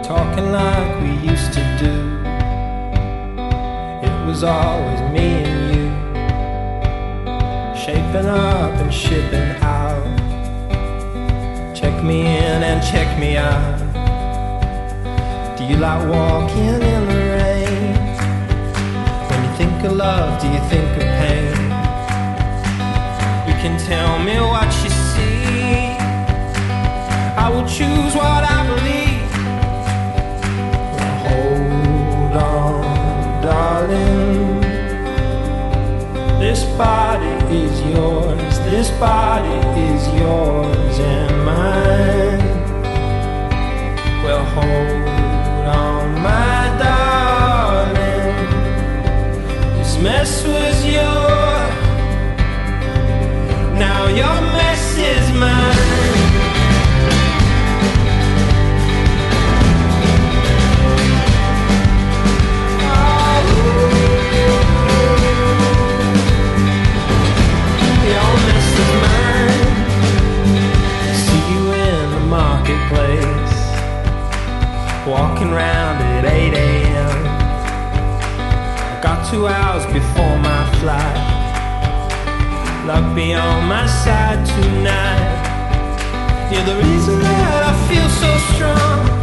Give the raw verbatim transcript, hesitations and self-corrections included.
talking like we used to do. It was always me and you, shaping up and shipping out. Check me in and check me out. Do you like walking in the rain? When you think of love, do you think of pain? You can tell me what you see, I will choose what I believe. Hold on, darling, this body is yours, this body is yours and mine. Well, hold on, my darling, this mess was yours, now your mess is mine. Walking round at eight a.m. I got two hours before my flight. Luck be on my side tonight. You're the reason that I feel so strong.